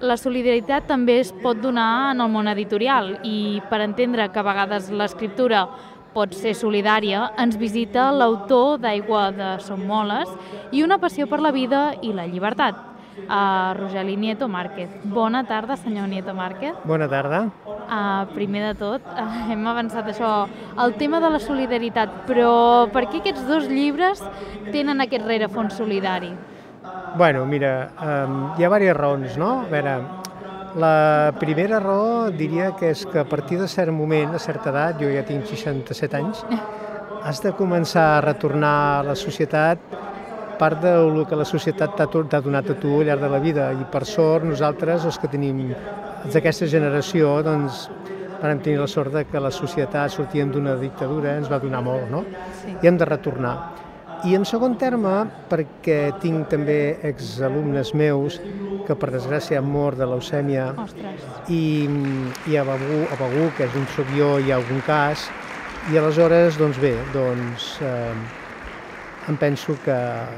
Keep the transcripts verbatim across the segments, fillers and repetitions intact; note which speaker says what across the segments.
Speaker 1: la solidaritat també es pot donar en el món editorial i per entendre que a vegades l'escriptura pot ser solidària, ens visita l'autor d'Aigua de Son Moles i Una passió per la vida i la llibertat, a Rogeli Nieto Márquez. Bona tarda, senyor Nieto Márquez.
Speaker 2: Bona tarda.
Speaker 1: Uh, primer de tot, uh, hem avançat això, el tema de la solidaritat, però per què aquests dos llibres tenen aquest rerefons solidari?
Speaker 2: Bueno, mira, um, hi ha diverses raons, no? A veure, la primera raó diria que és que a partir de cert moment, a certa edat, jo ja tinc seixanta-set anys, has de començar a retornar a la societat part del que la societat t'ha donat a tu al llarg de la vida, i per sort nosaltres, els que tenim d'aquesta generació, doncs vam tenir la sort que la societat sortíem d'una dictadura, ens va donar molt, no? Sí. I hem de retornar. I en segon terme, perquè tinc també exalumnes meus que per desgràcia han mort de leucèmia.
Speaker 1: Ostres.
Speaker 2: i, i a Begur, a Begur, que és un soc jo, hi ha algun cas, i aleshores, doncs bé, doncs eh, em penso que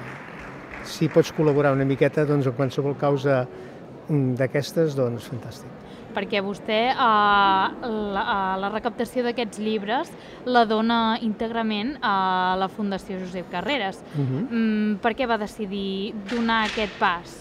Speaker 2: si pots col·laborar una miqueta, doncs en qualsevol causa d'aquestes, doncs fantàstic.
Speaker 1: Perquè vostè eh, la, la recaptació d'aquests llibres la dona íntegrament a la Fundació Josep Carreras. Uh-huh. mm, per què va decidir donar aquest pas?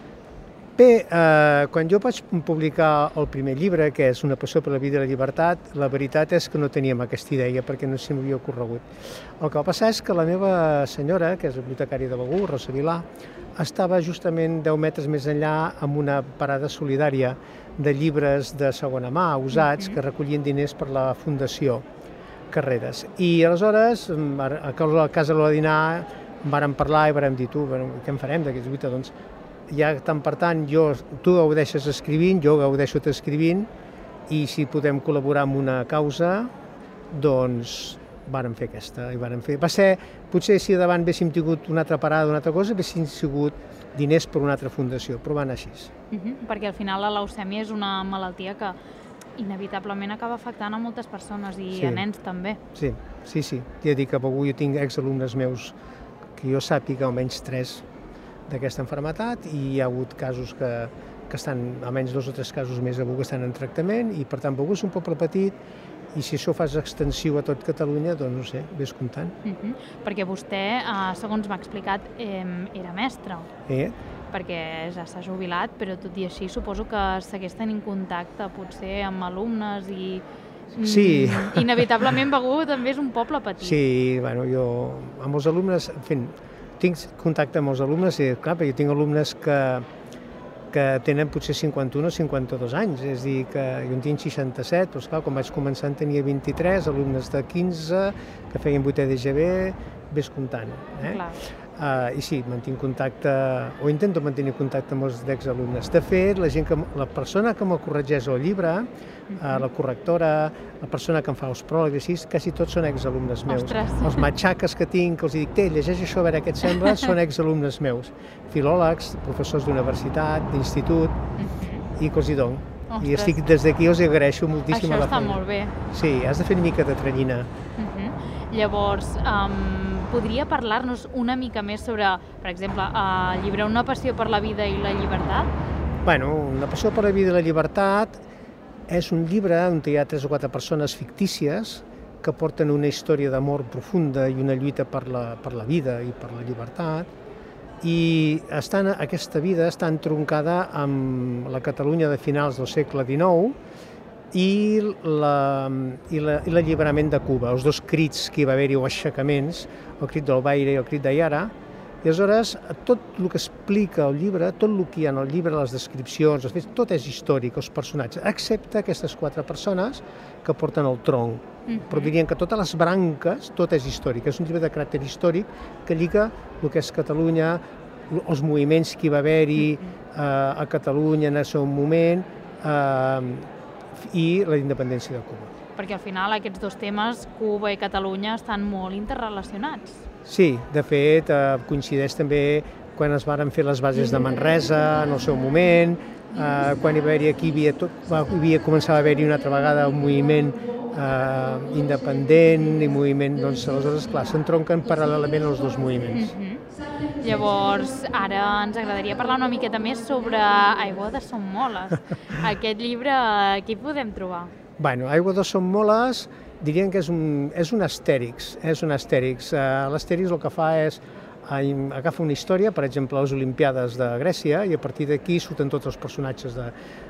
Speaker 2: Bé, eh, quan jo vaig publicar el primer llibre, que és Una passió per la vida i la llibertat, la veritat és que no teníem aquesta idea perquè no se m'havia ocorregut. El que va passar és que la meva senyora, que és la bibliotecària de Begur, Rosa Vilà, estava justament deu metres més enllà amb una parada solidària de llibres de segona mà, usats, que recollien diners per la Fundació Carreras. I aleshores, a casa de l'hora de dinar, vàrem parlar i vàrem dir, tu, què en farem d'aquests llibres? Doncs ja tant per tant, jo, tu gaudeixes escrivint, jo gaudeixo escrivint, i si podem col·laborar amb una causa, doncs vàrem fer aquesta. I vàrem fer. Va ser, potser si davant haguéssim tingut una altra parada, una altra cosa, haguessin sigut diners per una altra fundació, però va anar així.
Speaker 1: Uh -huh, perquè al final la leucèmia és una malaltia que inevitablement acaba afectant a moltes persones i sí. a nens també.
Speaker 2: Sí, sí, sí. Ja dic que a Begur jo tinc exalumnes meus que jo sàpiga almenys tres d'aquesta malaltia, i hi ha hagut casos que, que estan, almenys dos o tres casos més a Begur que estan en tractament, i per tant Begur és un poble petit, i si això fas extensiu a tot Catalunya, doncs no sé, vés comptant.
Speaker 1: Uh -huh. Perquè vostè, eh, segons m'ha explicat, eh, era mestre.
Speaker 2: Eh?
Speaker 1: Perquè ja s'ha jubilat, però tot i així suposo que segueix tenint contacte potser amb alumnes i...
Speaker 2: Sí.
Speaker 1: Inevitablement Begur també és un poble petit.
Speaker 2: Sí, bueno, jo amb els alumnes, en fi, tinc contacte amb els alumnes, i clar, perquè jo tinc alumnes que, que tenen potser cinquanta-un o cinquanta-dos anys, és a dir, que jo en tinc seixanta-set, però esclar, quan vaig començar en tenia vint-i-tres, alumnes de quinze, que feien vuitè de G B, vés comptant. Eh?
Speaker 1: Clar.
Speaker 2: Uh, I sí, mantinc contacte, o intento mantenir contacte amb els exalumnes. De fet, la, gent que, la persona que me corregeix el llibre, uh, la correctora, la persona que em fa els pròlegs, així, quasi tots són exalumnes meus.
Speaker 1: Ostres.
Speaker 2: Els matxaques que tinc, que els dic, té, llegeix això, a veure què et sembla, són exalumnes meus. Filòlegs, professors d'universitat, d'institut, uh-huh. i que els hi dono. Ostres. I estic, des d'aquí us agraeixo moltíssim
Speaker 1: això
Speaker 2: a la
Speaker 1: feina. Això està
Speaker 2: feina.
Speaker 1: molt bé.
Speaker 2: Sí, has de fer una mica de tranyina.
Speaker 1: Uh-huh. Llavors, um, podria parlar-nos una mica més sobre, per exemple, el llibre Una passió per la vida i la llibertat?
Speaker 2: Bueno, Una passió per la vida i la llibertat és un llibre on hi ha tres o quatre persones fictícies que porten una història d'amor profunda i una lluita per la, per la vida i per la llibertat, i estan, aquesta vida està entroncada amb la Catalunya de finals del segle dinou i l'alliberament de Cuba, els dos crits que hi va haver-hi, o aixecaments, el crit del Baire i el crit d'Ayara. I aleshores, tot el que explica el llibre, tot el que hi ha en el llibre, les descripcions, els fets, tot és històric, els personatges, excepte aquestes quatre persones que porten el tronc. Uh-huh. Però dirien que totes les branques, tot és històric. És un llibre de caràcter històric que lliga el que és Catalunya, els moviments que hi va haver-hi uh, a Catalunya en el seu moment, uh, i la independència de Cuba.
Speaker 1: Perquè al final aquests dos temes, Cuba i Catalunya, estan molt interrelacionats.
Speaker 2: Sí, de fet, eh, coincideix també quan es varen fer les bases de Manresa en el seu moment, eh, quan hi va haver aquí, havia, tot, va, havia començat a haver-hi una altra vegada un moviment eh, independent i moviment, doncs aleshores, clar, s'entronquen paral·lelament els dos moviments.
Speaker 1: Mm-hmm. Llavors, ara ens agradaria parlar una miqueta més sobre Aigua de Son Moles. Aquest llibre, aquí podem trobar?
Speaker 2: Bueno, Aigua de Son Moles dirien que és un, és un astèrix, és un astèrix. Uh, L'astèrix el que fa és uh, agafa una història, per exemple, les Olimpiades de Grècia, i a partir d'aquí surten tots els personatges de,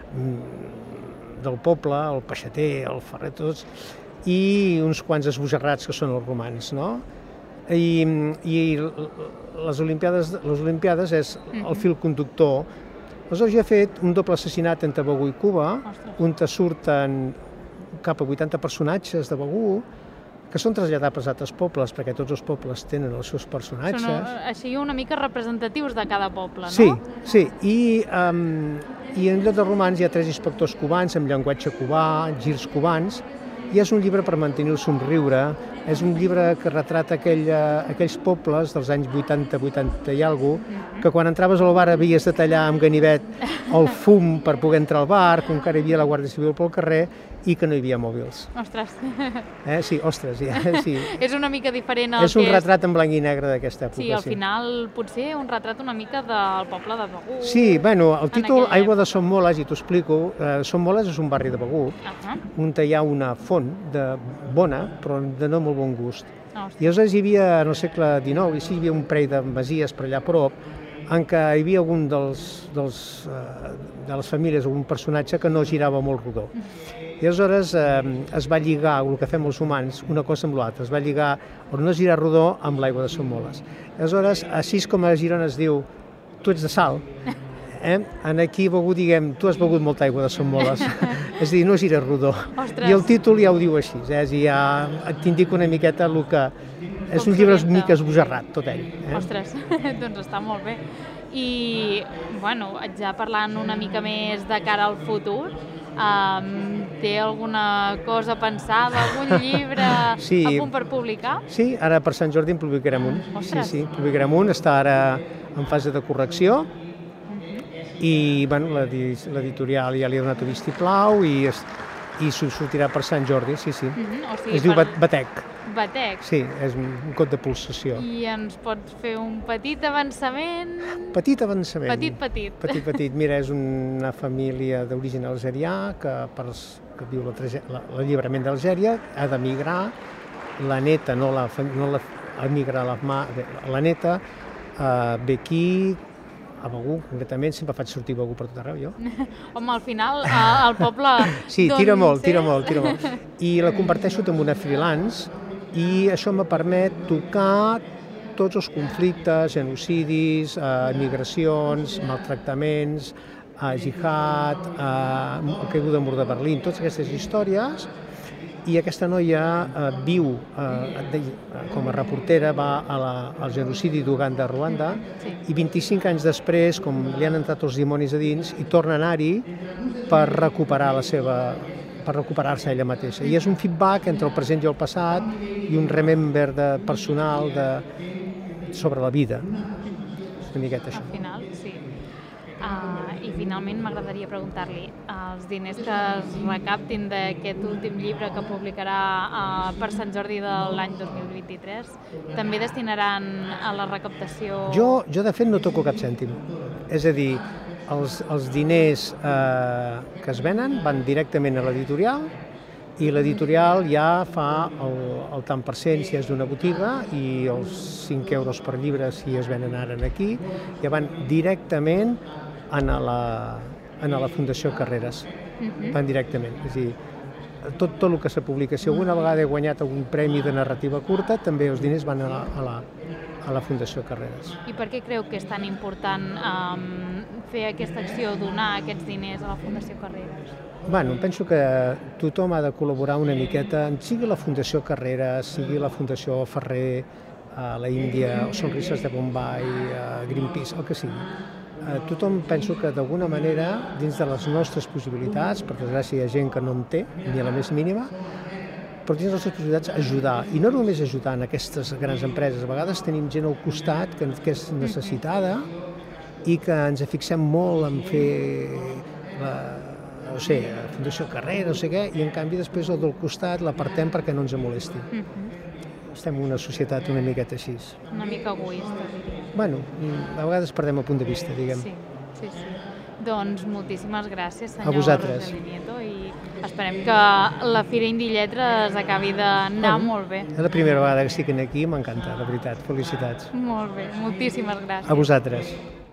Speaker 2: del poble, el peixater, el ferrer, tots, i uns quants esbojarrats que són els romans, no? I, i les Olimpiades, les Olimpiades és el fil conductor. Aleshores jo he fet un doble assassinat entre Begur i Cuba, on te surten cap a vuitanta personatges de Begur, que són traslladats als altres pobles, perquè tots els pobles tenen els seus personatges.
Speaker 1: Són així una mica representatius de cada poble, no?
Speaker 2: Sí, sí. I, um, i en lloc de romans hi ha tres inspectors cubans amb llenguatge cubà, girs cubans, i és un llibre per mantenir el somriure, és un llibre que retrata aquell, aquells pobles dels anys vuitanta, vuitanta i alguna cosa, que quan entraves al bar havies de tallar amb ganivet el fum per poder entrar al bar, que encara hi havia la Guàrdia Civil pel carrer i que no hi havia mòbils.
Speaker 1: Ostres!
Speaker 2: Eh? Sí, ostres, ja, sí.
Speaker 1: És una mica diferent el
Speaker 2: és un retrat en blanc i negre d'aquesta època.
Speaker 1: Sí, al final potser un retrat una mica del poble de Begur.
Speaker 2: Sí, bueno, el títol Aigua de Son Moles, i t'ho explico, eh, Son Moles és un barri de Begur, on hi ha una font de bona, però de no molt bon gust. I aleshores hi havia, en el segle dinou, i sí, hi havia un parell de masies per allà a prop, en què hi havia algun dels, dels, eh, de les famílies, algun personatge que no girava molt rodó. I aleshores eh, es va lligar, el que fem els humans, una cosa amb l'altra, es va lligar el no girar rodó amb l'Aigua de Son Moles. Aleshores, així com a Girona es diu, tu ets de Sal, eh? En aquí Begur diguem, tu has begut molta aigua de Son Moles, és a dir, no gires rodó.
Speaker 1: Ostres.
Speaker 2: I el títol ja ho diu així, eh? És a dir, ja t'indica una miqueta el que... És un llibre una mica esbojarrat, tot ell. Eh?
Speaker 1: Ostres, doncs està molt bé. I, bueno, ja parlant una mica més de cara al futur, um, té alguna cosa pensada, algun llibre sí. a punt per publicar?
Speaker 2: Sí, ara per Sant Jordi en publicarem un.
Speaker 1: Ostres.
Speaker 2: Sí, sí, publicarem un, està ara en fase de correcció, i bueno, l'editorial ja li ha donat el vistiplau i, es, i sortirà per Sant Jordi, sí, sí.
Speaker 1: Mm-hmm, o sigui,
Speaker 2: es diu
Speaker 1: per...
Speaker 2: Batec.
Speaker 1: Batec.
Speaker 2: Sí, és un cot de pulsació.
Speaker 1: I ens pots fer un petit avançament?
Speaker 2: Petit avançament.
Speaker 1: Petit, petit.
Speaker 2: Petit, petit. Mira, és una família d'origen algerià que, per, que viu l'alliberament d'Algèria, ha d'emigrar, la neta no la, no la emigra la, mà, la neta, uh, ve aquí, a Begur, concretament, sempre faig sortir Begur per tot arreu, jo.
Speaker 1: Home, al final, el poble...
Speaker 2: Sí, tira molt, tira molt, tira molt. I la converteixo en una freelance i això me permet tocar tots els conflictes, genocidis, eh, migracions, maltractaments, eh, jihad, eh, el caigut de mur de Berlín, totes aquestes històries. I aquesta noia eh, viu, eh, com a reportera, va a la, al genocidi d'Uganda a Ruanda, sí. I vint-i-cinc anys després, com li han entrat els dimonis a dins, i torna a anar-hi per recuperar la seva, per recuperar-se ella mateixa. I és un feedback entre el present i el passat i un remember de, personal de, sobre la vida. És una miqueta això.
Speaker 1: Al final, sí. Uh, I finalment m'agradaria preguntar-li, els diners que es recaptin d'aquest últim llibre que publicarà uh, per Sant Jordi de l'any dos mil vint-i-tres també destinaran a la recaptació?
Speaker 2: Jo, jo de fet no toco cap cèntim. És a dir, els, els diners eh, que es venen van directament a l'editorial i l'editorial ja fa el, el tant per cent si és d'una botiga i els cinc euros per llibre si es venen ara aquí, ja van directament a la, a la Fundació Carreras. Uh-huh. Van directament. És a dir, tot, tot el que se publica. Si alguna vegada he guanyat algun premi de narrativa curta, també els diners van a la, a la, a la Fundació Carreras.
Speaker 1: I per què creu que és tan important um, fer aquesta acció, donar aquests diners a la Fundació Carreras?
Speaker 2: Bueno, penso que tothom ha de col·laborar una miqueta, sigui la Fundació Carreras, sigui la Fundació Ferrer, a la Índia, o Sonrises de Bombay, a Greenpeace, el que sigui. Eh, tothom penso que d'alguna manera, dins de les nostres possibilitats, per desgràcia hi ha gent que no en té, ni a la més mínima, però dins de les nostres possibilitats ajudar, i no només ajudar en aquestes grans empreses, a vegades tenim gent al costat que, que és necessitada i que ens fixem molt en fer la, no sé, la Fundació Carrera, no sé què, i en canvi després el del costat l'apartem perquè no ens molesti. Mm-hmm. Estem en una societat una miqueta així.
Speaker 1: Una mica egoista, diria.
Speaker 2: bueno, a vegades perdem el punt de vista, diguem.
Speaker 1: Sí, sí, sí. Doncs moltíssimes gràcies, senyor
Speaker 2: A vosaltres.
Speaker 1: Roger Nieto, i esperem que la Fira Indie Lletres acabi d'anar molt bé.
Speaker 2: És la primera vegada que estic aquí i m'encanta, la veritat. Felicitats.
Speaker 1: Molt bé, moltíssimes gràcies.
Speaker 2: A vosaltres.